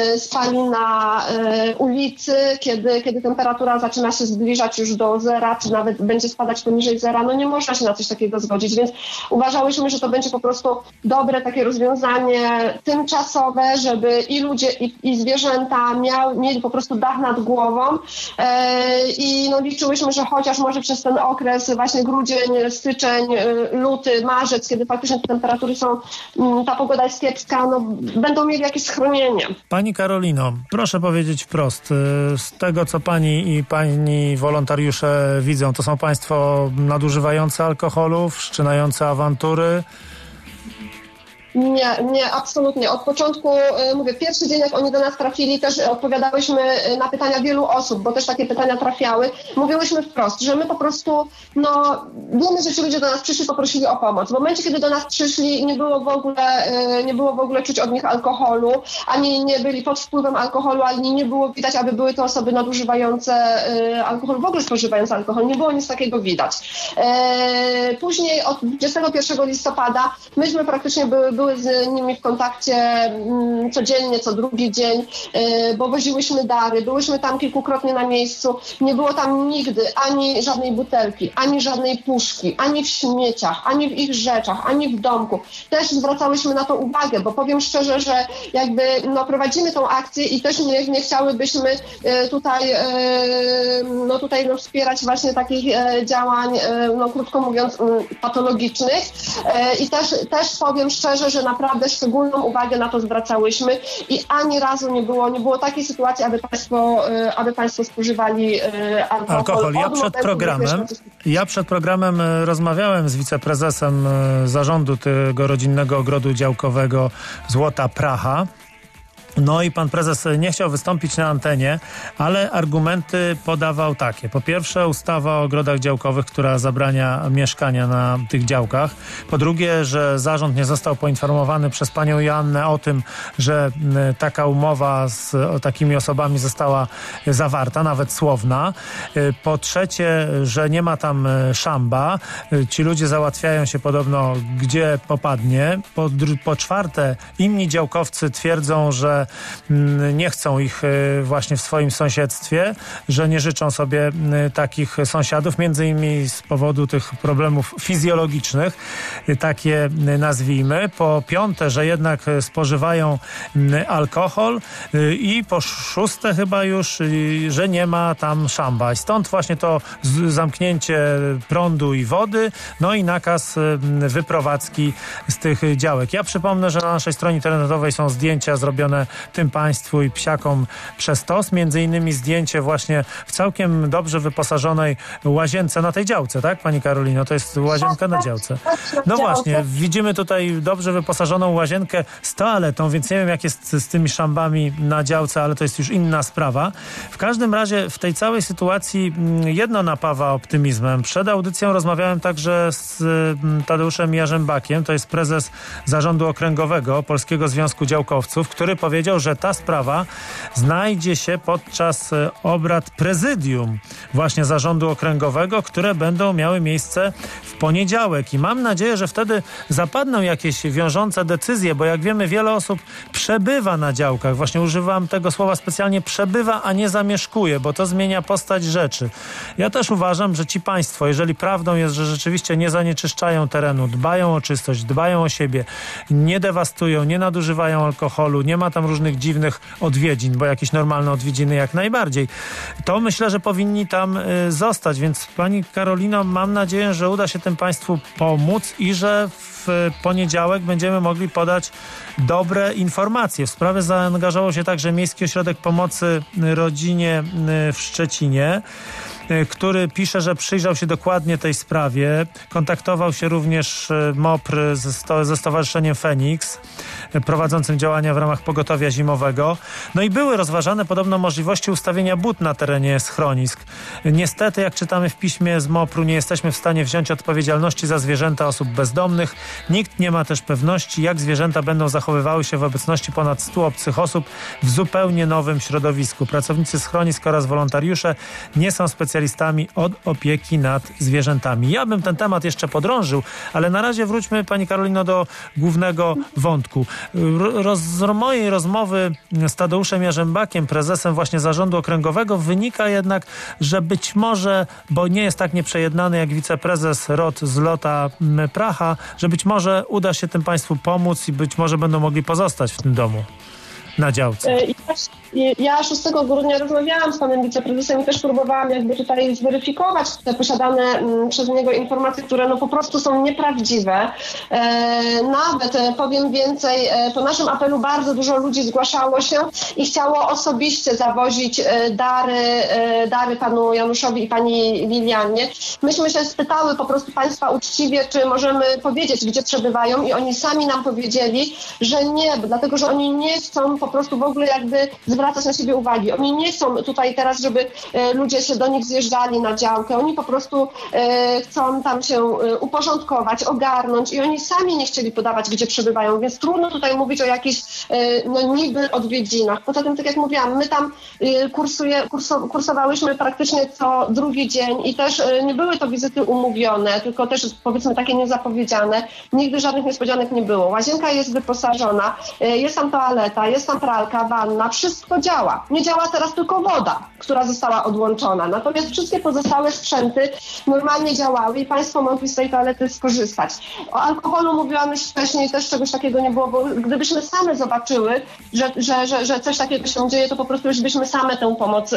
ulicy, kiedy temperatura zaczyna się zbliżać już do zera, czy nawet będzie spadać poniżej zera. Nie można się na coś takiego zgodzić, więc uważałyśmy, że to będzie po prostu dobre takie rozwiązanie tymczasowe, żeby i ludzie, i zwierzęta mieli po prostu dach nad głową i liczyłyśmy, że chociaż może przez ten okres właśnie grudzień, styczeń, luty, marzec, kiedy faktycznie te temperatury są, ta pogoda jest kiepska, będą mieli jakieś schronienie. Pani Karolino, proszę powiedzieć wprost, z tego co pani i pani wolontariusze widzą, to są państwo nadużywający alkoholu, wszczynający awantury? Nie, absolutnie. Od początku, mówię, pierwszy dzień, jak oni do nas trafili, też odpowiadałyśmy na pytania wielu osób, bo też takie pytania trafiały. Mówiłyśmy wprost, że my po prostu, wiemy, że ci ludzie do nas przyszli, poprosili o pomoc. W momencie, kiedy do nas przyszli, nie było w ogóle czuć od nich alkoholu, ani nie byli pod wpływem alkoholu, ani nie było widać, aby były to osoby nadużywające alkohol, w ogóle spożywające alkohol. Nie było nic takiego widać. Później od 21 listopada myśmy praktycznie były z nimi w kontakcie codziennie, co drugi dzień, bo woziłyśmy dary, byłyśmy tam kilkukrotnie na miejscu. Nie było tam nigdy ani żadnej butelki, ani żadnej puszki, ani w śmieciach, ani w ich rzeczach, ani w domku. Też zwracałyśmy na to uwagę, bo powiem szczerze, że jakby prowadzimy tą akcję i też nie chciałybyśmy tutaj wspierać właśnie takich działań, krótko mówiąc, patologicznych. I też powiem szczerze, że naprawdę szczególną uwagę na to zwracałyśmy i ani razu nie było takiej sytuacji, aby państwo spożywali alkohol. Ja przed programem rozmawiałem z wiceprezesem zarządu tego rodzinnego ogrodu działkowego Złota Praha. No i pan prezes nie chciał wystąpić na antenie, ale argumenty podawał takie. Po pierwsze, ustawa o ogrodach działkowych, która zabrania mieszkania na tych działkach. Po drugie, że zarząd nie został poinformowany przez panią Joannę o tym, że taka umowa z takimi osobami została zawarta, nawet słowna. Po trzecie, że nie ma tam szamba. Ci ludzie załatwiają się podobno gdzie popadnie. Po czwarte, inni działkowcy twierdzą, że nie chcą ich właśnie w swoim sąsiedztwie, że nie życzą sobie takich sąsiadów, między innymi z powodu tych problemów fizjologicznych, takie nazwijmy. Po piąte, że jednak spożywają alkohol i po szóste chyba już, że nie ma tam szamba. I stąd właśnie to zamknięcie prądu i wody, no i nakaz wyprowadzki z tych działek. Ja przypomnę, że na naszej stronie internetowej są zdjęcia zrobione tym państwu i psiakom przez TOS. Między innymi zdjęcie właśnie w całkiem dobrze wyposażonej łazience na tej działce, tak, pani Karolino? To jest łazienka na działce. No właśnie, widzimy tutaj dobrze wyposażoną łazienkę z toaletą, więc nie wiem, jak jest z tymi szambami na działce, ale to jest już inna sprawa. W każdym razie w tej całej sytuacji jedno napawa optymizmem. Przed audycją rozmawiałem także z Tadeuszem Jarzębakiem, to jest prezes Zarządu Okręgowego Polskiego Związku Działkowców, który powiedział, że ta sprawa znajdzie się podczas obrad prezydium właśnie Zarządu Okręgowego, które będą miały miejsce w poniedziałek. I mam nadzieję, że wtedy zapadną jakieś wiążące decyzje, bo jak wiemy, wiele osób przebywa na działkach. Właśnie używam tego słowa specjalnie, przebywa, a nie zamieszkuje, bo to zmienia postać rzeczy. Ja też uważam, że ci państwo, jeżeli prawdą jest, że rzeczywiście nie zanieczyszczają terenu, dbają o czystość, dbają o siebie, nie dewastują, nie nadużywają alkoholu, nie ma tam różnych dziwnych odwiedzin, bo jakieś normalne odwiedziny jak najbardziej, to myślę, że powinni tam zostać. Więc pani Karolino, mam nadzieję, że uda się tym państwu pomóc i że w poniedziałek będziemy mogli podać dobre informacje. W sprawę zaangażował się także Miejski Ośrodek Pomocy Rodzinie w Szczecinie, który pisze, że przyjrzał się dokładnie tej sprawie. Kontaktował się również MOPR ze Stowarzyszeniem Feniks, prowadzącym działania w ramach pogotowia zimowego. No i były rozważane podobno możliwości ustawienia bud na terenie schronisk. Niestety, jak czytamy w piśmie z MOPR-u, nie jesteśmy w stanie wziąć odpowiedzialności za zwierzęta osób bezdomnych. Nikt nie ma też pewności, jak zwierzęta będą zachowywały się w obecności ponad 100 obcych osób w zupełnie nowym środowisku. Pracownicy schronisk oraz wolontariusze nie są specjalistami od opieki nad zwierzętami. Ja bym ten temat jeszcze podrążył, ale na razie wróćmy, pani Karolino, do głównego wątku. Z mojej rozmowy z Tadeuszem Jarzębakiem, prezesem właśnie Zarządu Okręgowego, wynika jednak, że być może, bo nie jest tak nieprzejednany jak wiceprezes ROT z Złota Praha, że być może uda się tym państwu pomóc i być może będą mogli pozostać w tym domu. na działce? Ja 6 grudnia rozmawiałam z panem wiceprezesem i też próbowałam jakby tutaj zweryfikować te posiadane przez niego informacje, które no po prostu są nieprawdziwe. Nawet powiem więcej, po naszym apelu bardzo dużo ludzi zgłaszało się i chciało osobiście zawozić dary panu Januszowi i pani Lilianie. Myśmy się spytały po prostu państwa uczciwie, czy możemy powiedzieć, gdzie przebywają, i oni sami nam powiedzieli, że nie, dlatego że oni nie chcą po prostu w ogóle jakby zwracać na siebie uwagi. Oni nie chcą tutaj teraz, żeby ludzie się do nich zjeżdżali na działkę. Oni po prostu chcą tam się uporządkować, ogarnąć i oni sami nie chcieli podawać, gdzie przebywają, więc trudno tutaj mówić o jakichś niby odwiedzinach. Poza tym, tak jak mówiłam, my tam kursowałyśmy praktycznie co drugi dzień i też nie były to wizyty umówione, tylko też powiedzmy takie niezapowiedziane. Nigdy żadnych niespodzianek nie było. Łazienka jest wyposażona, jest tam toaleta, jest tam pralka, wanna, wszystko działa. Nie działa teraz tylko woda, która została odłączona. Natomiast wszystkie pozostałe sprzęty normalnie działały i państwo mogli z tej toalety skorzystać. O alkoholu mówiłam już wcześniej, też czegoś takiego nie było, bo gdybyśmy same zobaczyły, że coś takiego się dzieje, to po prostu już byśmy same tę pomoc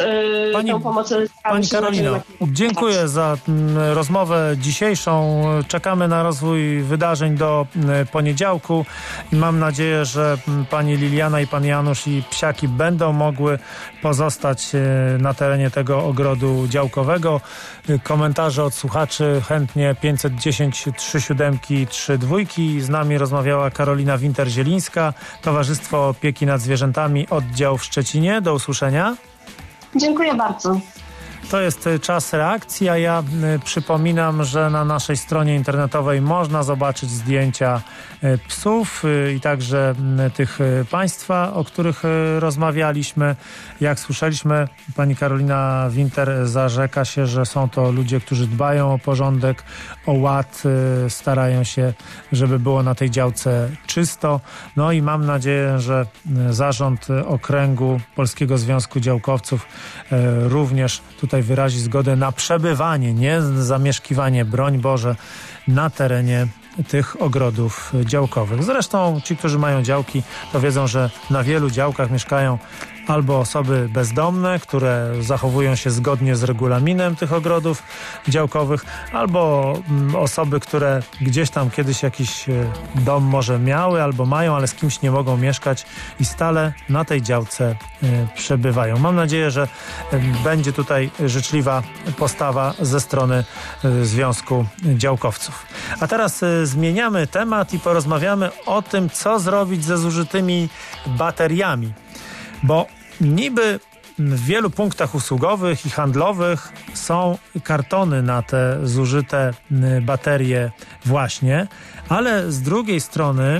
Pani Karolino, dziękuję za rozmowę dzisiejszą. Czekamy na rozwój wydarzeń do poniedziałku i mam nadzieję, że pani Liliana i pan Janusz i psiaki będą mogły pozostać na terenie tego ogrodu działkowego. Komentarze od słuchaczy chętnie 510 37 32. Z nami rozmawiała Karolina Winter-Zielińska, Towarzystwo Opieki nad Zwierzętami, oddział w Szczecinie. Do usłyszenia. Dziękuję bardzo. To jest czas reakcji, a ja przypominam, że na naszej stronie internetowej można zobaczyć zdjęcia psów i także tych państwa, o których rozmawialiśmy. Jak słyszeliśmy, pani Karolina Winter zarzeka się, że są to ludzie, którzy dbają o porządek, o ład, starają się, żeby było na tej działce czysto. No i mam nadzieję, że zarząd okręgu Polskiego Związku Działkowców również tutaj wyrazi zgodę na przebywanie, nie zamieszkiwanie, broń Boże, na terenie tych ogrodów działkowych. Zresztą ci, którzy mają działki, to wiedzą, że na wielu działkach mieszkają albo osoby bezdomne, które zachowują się zgodnie z regulaminem tych ogrodów działkowych, albo osoby, które gdzieś tam kiedyś jakiś dom może miały albo mają, ale z kimś nie mogą mieszkać i stale na tej działce przebywają. Mam nadzieję, że będzie tutaj życzliwa postawa ze strony Związku Działkowców. A teraz zmieniamy temat i porozmawiamy o tym, co zrobić ze zużytymi bateriami. Bo niby w wielu punktach usługowych i handlowych są kartony na te zużyte baterie właśnie, ale z drugiej strony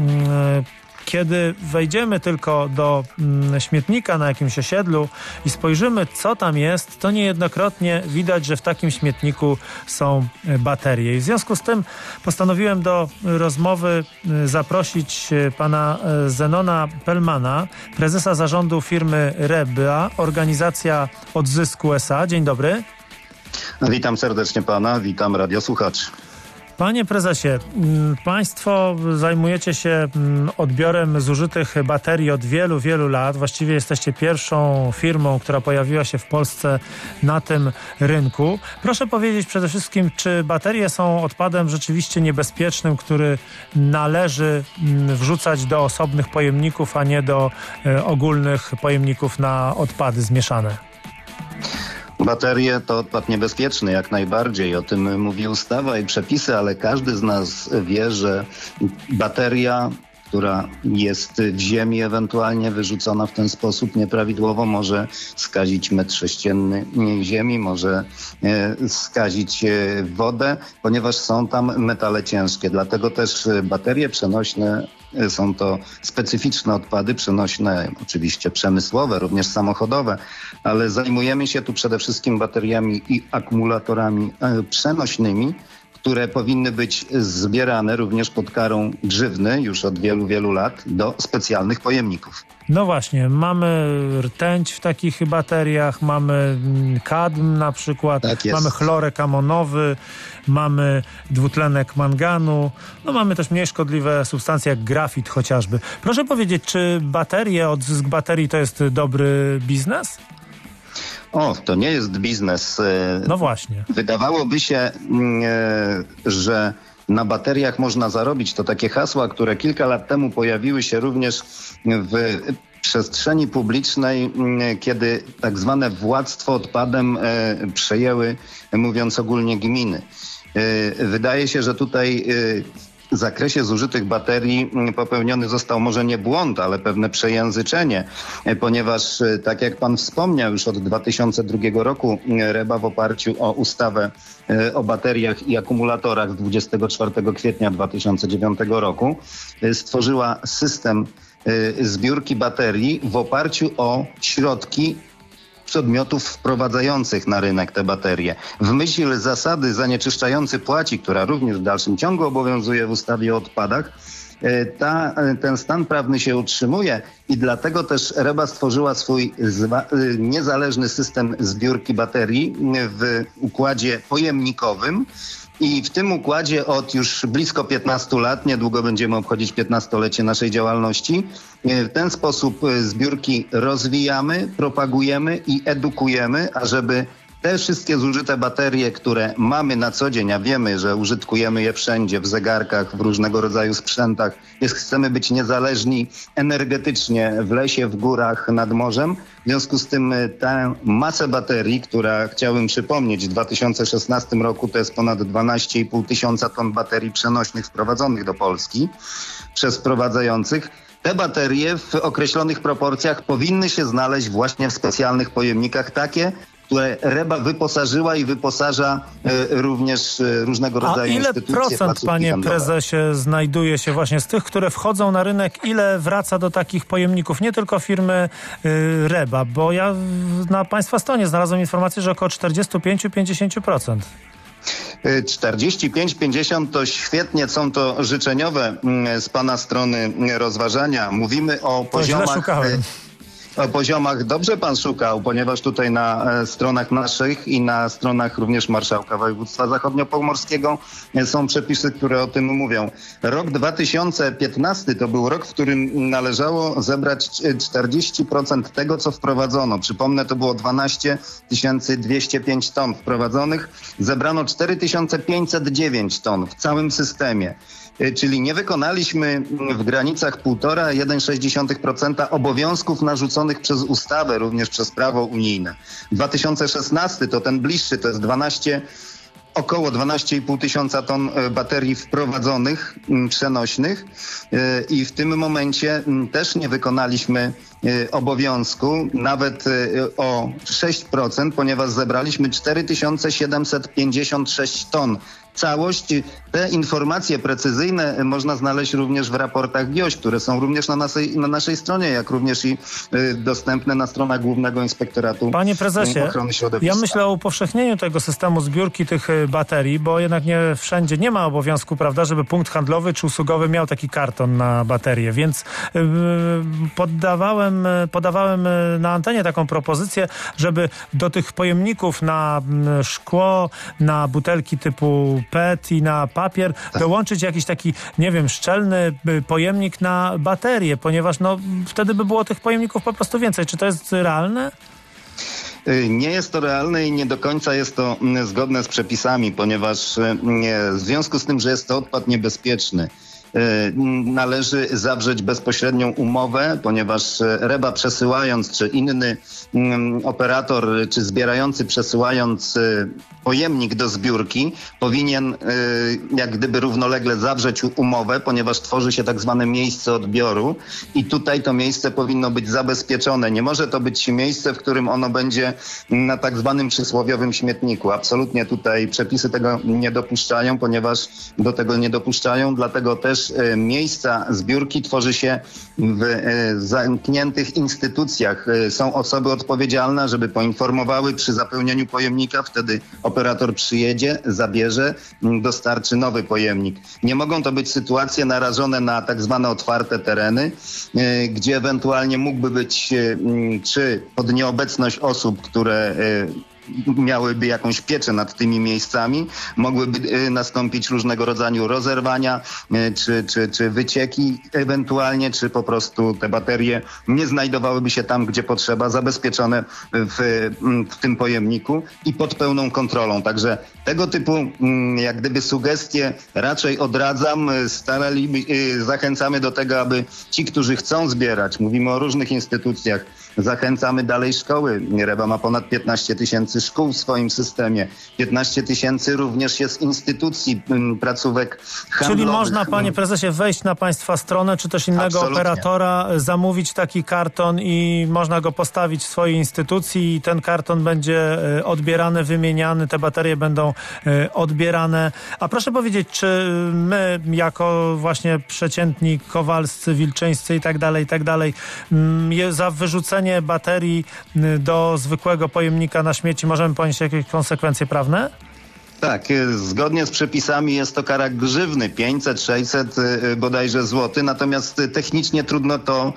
kiedy wejdziemy tylko do śmietnika na jakimś osiedlu i spojrzymy, co tam jest, to niejednokrotnie widać, że w takim śmietniku są baterie. I w związku z tym postanowiłem do rozmowy zaprosić pana Zenona Pellmana, prezesa zarządu firmy REBA, Organizacja Odzysku S.A. Dzień dobry. Witam serdecznie pana, witam radiosłuchaczy. Panie prezesie, państwo zajmujecie się odbiorem zużytych baterii od wielu, wielu lat. Właściwie jesteście pierwszą firmą, która pojawiła się w Polsce na tym rynku. Proszę powiedzieć przede wszystkim, czy baterie są odpadem rzeczywiście niebezpiecznym, który należy wrzucać do osobnych pojemników, a nie do ogólnych pojemników na odpady zmieszane? Baterie to odpad niebezpieczny, jak najbardziej. O tym mówi ustawa i przepisy, ale każdy z nas wie, że bateria, która jest w ziemi, ewentualnie wyrzucona w ten sposób nieprawidłowo, może skazić metr sześcienny ziemi, może skazić wodę, ponieważ są tam metale ciężkie. Dlatego też baterie przenośne są to specyficzne odpady, przenośne, oczywiście przemysłowe, również samochodowe, ale zajmujemy się tu przede wszystkim bateriami i akumulatorami przenośnymi, które powinny być zbierane również pod karą grzywny już od wielu, wielu lat do specjalnych pojemników. No właśnie, mamy rtęć w takich bateriach, mamy kadm na przykład, mamy chlorek amonowy, mamy dwutlenek manganu, no mamy też mniej szkodliwe substancje jak grafit chociażby. Proszę powiedzieć, czy baterie, odzysk baterii to jest dobry biznes? O, to nie jest biznes. No właśnie. Wydawałoby się, że na bateriach można zarobić. To takie hasła, które kilka lat temu pojawiły się również w przestrzeni publicznej, kiedy tak zwane władztwo odpadem przejęły, mówiąc ogólnie, gminy. Wydaje się, że tutaj w zakresie zużytych baterii popełniony został może nie błąd, ale pewne przejęzyczenie, ponieważ tak jak pan wspomniał, już od 2002 roku Reba w oparciu o ustawę o bateriach i akumulatorach z 24 kwietnia 2009 roku stworzyła system zbiórki baterii w oparciu o środki podmiotów wprowadzających na rynek te baterie. W myśl zasady zanieczyszczający płaci, która również w dalszym ciągu obowiązuje w ustawie o odpadach, ten stan prawny się utrzymuje i dlatego też Reba stworzyła swój niezależny system zbiórki baterii w układzie pojemnikowym. I w tym układzie od już blisko 15 lat, niedługo będziemy obchodzić 15-lecie naszej działalności, w ten sposób zbiórki rozwijamy, propagujemy i edukujemy, ażeby te wszystkie zużyte baterie, które mamy na co dzień, a wiemy, że użytkujemy je wszędzie, w zegarkach, w różnego rodzaju sprzętach, chcemy być niezależni energetycznie w lesie, w górach, nad morzem. W związku z tym tę masę baterii, która, chciałbym przypomnieć, w 2016 roku to jest ponad 12,5 tysiąca ton baterii przenośnych wprowadzonych do Polski przez wprowadzających. Te baterie w określonych proporcjach powinny się znaleźć właśnie w specjalnych pojemnikach, takie, które Reba wyposażyła i wyposaża również różnego rodzaju instytucje. A ile procent, panie prezesie, znajduje się właśnie z tych, które wchodzą na rynek? Ile wraca do takich pojemników? Nie tylko firmy Reba, bo ja na państwa stronie znalazłem informację, że około 45-50%. 45-50 to świetnie, są to życzeniowe z pana strony rozważania. Mówimy o poziomach... Źle szukałem. O poziomach dobrze pan szukał, ponieważ tutaj na stronach naszych i na stronach również Marszałka Województwa Zachodniopomorskiego są przepisy, które o tym mówią. Rok 2015 to był rok, w którym należało zebrać 40% tego, co wprowadzono. Przypomnę, to było 12 205 ton wprowadzonych. Zebrano 4509 ton w całym systemie. Czyli nie wykonaliśmy w granicach 1,5–1,6% obowiązków narzuconych przez ustawę, również przez prawo unijne. 2016 to ten bliższy, to jest około 12,5 tysiąca ton baterii wprowadzonych, przenośnych i w tym momencie też nie wykonaliśmy obowiązku nawet o 6%, ponieważ zebraliśmy 4756 ton. Całość, te informacje precyzyjne można znaleźć również w raportach GIOŚ, które są również na naszej stronie, jak również i dostępne na stronach Głównego Inspektoratu Panie prezesie, Ochrony Środowiska. Ja myślę o upowszechnieniu tego systemu zbiórki tych baterii, bo jednak nie wszędzie nie ma obowiązku, prawda, żeby punkt handlowy czy usługowy miał taki karton na baterię, więc podawałem na antenie taką propozycję, żeby do tych pojemników na szkło, na butelki typu PET i na papier dołączyć jakiś taki, nie wiem, szczelny pojemnik na baterię, ponieważ wtedy by było tych pojemników po prostu więcej. Czy to jest realne? Nie jest to realne i nie do końca jest to zgodne z przepisami, ponieważ w związku z tym, że jest to odpad niebezpieczny, należy zawrzeć bezpośrednią umowę, ponieważ Reba przesyłając, czy inny operator, czy zbierający przesyłając pojemnik do zbiórki, powinien jak gdyby równolegle zawrzeć umowę, ponieważ tworzy się tak zwane miejsce odbioru i tutaj to miejsce powinno być zabezpieczone. Nie może to być miejsce, w którym ono będzie na tak zwanym przysłowiowym śmietniku. Absolutnie tutaj przepisy tego nie dopuszczają, ponieważ do tego nie dopuszczają, dlatego też też miejsca zbiórki tworzy się w zamkniętych instytucjach. Są osoby odpowiedzialne, żeby poinformowały przy zapełnieniu pojemnika, wtedy operator przyjedzie, zabierze, dostarczy nowy pojemnik. Nie mogą to być sytuacje narażone na tak zwane otwarte tereny, gdzie ewentualnie mógłby być czy pod nieobecność osób, które miałyby jakąś pieczę nad tymi miejscami, mogłyby nastąpić różnego rodzaju rozerwania, czy wycieki ewentualnie, czy po prostu te baterie nie znajdowałyby się tam, gdzie potrzeba, zabezpieczone w tym pojemniku i pod pełną kontrolą. Także tego typu jak gdyby sugestie raczej odradzam. Zachęcamy do tego, aby ci, którzy chcą zbierać, mówimy o różnych instytucjach, zachęcamy dalej szkoły. Reba ma ponad 15 000 szkół w swoim systemie. 15 000 również jest instytucji, placówek handlowych. Czyli można, panie prezesie, wejść na państwa stronę, czy też innego Absolutnie. operatora, zamówić taki karton i można go postawić w swojej instytucji i ten karton będzie odbierany, wymieniany, te baterie będą odbierane. A proszę powiedzieć, czy my jako właśnie przeciętni kowalscy, wilczyńscy i tak dalej, za wyrzucenie baterii do zwykłego pojemnika na śmieci możemy ponieść jakieś konsekwencje prawne? Tak, zgodnie z przepisami jest to kara grzywny 500, 600 bodajże złotych, natomiast technicznie trudno to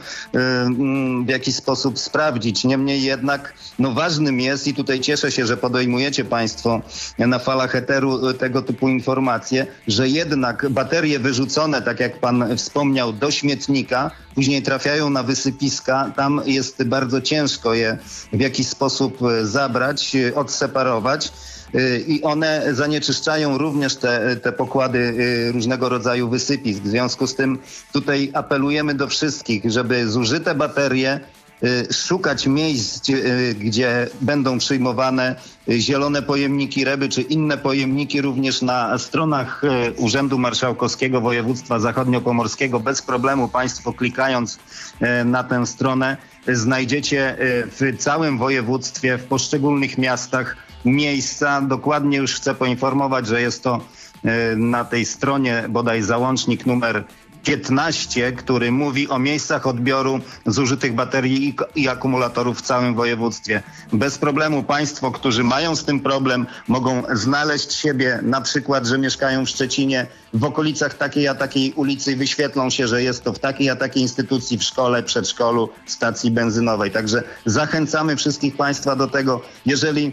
w jakiś sposób sprawdzić. Niemniej jednak ważnym jest i tutaj cieszę się, że podejmujecie państwo na falach eteru tego typu informacje, że jednak baterie wyrzucone, tak jak pan wspomniał, do śmietnika, później trafiają na wysypiska. Tam jest bardzo ciężko je w jakiś sposób zabrać, odseparować. I one zanieczyszczają również te pokłady różnego rodzaju wysypisk. W związku z tym tutaj apelujemy do wszystkich, żeby zużyte baterie szukać miejsc, gdzie będą przyjmowane zielone pojemniki Reby, czy inne pojemniki również na stronach Urzędu Marszałkowskiego Województwa Zachodniopomorskiego. Bez problemu państwo klikając na tę stronę znajdziecie w całym województwie, w poszczególnych miastach miejsca. Dokładnie już chcę poinformować, że jest to na tej stronie bodaj załącznik numer 15, który mówi o miejscach odbioru zużytych baterii i akumulatorów w całym województwie. Bez problemu państwo, którzy mają z tym problem, mogą znaleźć siebie, na przykład, że mieszkają w Szczecinie, w okolicach takiej a takiej ulicy i wyświetlą się, że jest to w takiej a takiej instytucji, w szkole, przedszkolu, stacji benzynowej. Także zachęcamy wszystkich państwa do tego, jeżeli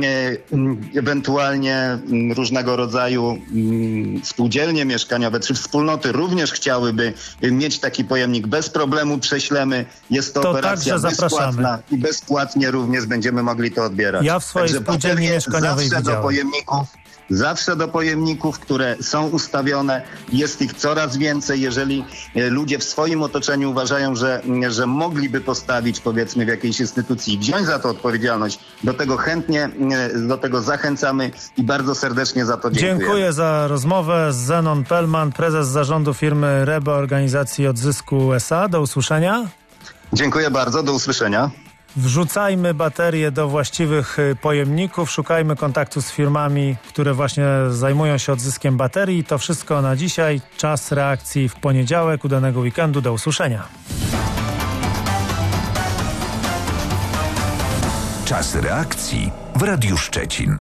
ewentualnie różnego rodzaju spółdzielnie mieszkaniowe czy wspólnoty również chciałyby mieć taki pojemnik, bez problemu prześlemy. Jest to operacja bezpłatna i bezpłatnie również będziemy mogli to odbierać. Ja w swojej spółdzielni mieszkaniowej Zawsze do pojemników, które są ustawione, jest ich coraz więcej. Jeżeli ludzie w swoim otoczeniu uważają, że mogliby postawić, powiedzmy, w jakiejś instytucji i wziąć za to odpowiedzialność, do tego chętnie, do tego zachęcamy i bardzo serdecznie za to dziękuję. Dziękuję za rozmowę. Zenon Pellman, prezes zarządu firmy Reba Organizacji Odzysku SA. Do usłyszenia. Dziękuję bardzo, do usłyszenia. Wrzucajmy baterie do właściwych pojemników, szukajmy kontaktu z firmami, które właśnie zajmują się odzyskiem baterii. To wszystko na dzisiaj. Czas reakcji w poniedziałek. Udanego weekendu. Do usłyszenia. Czas reakcji w Radiu Szczecin.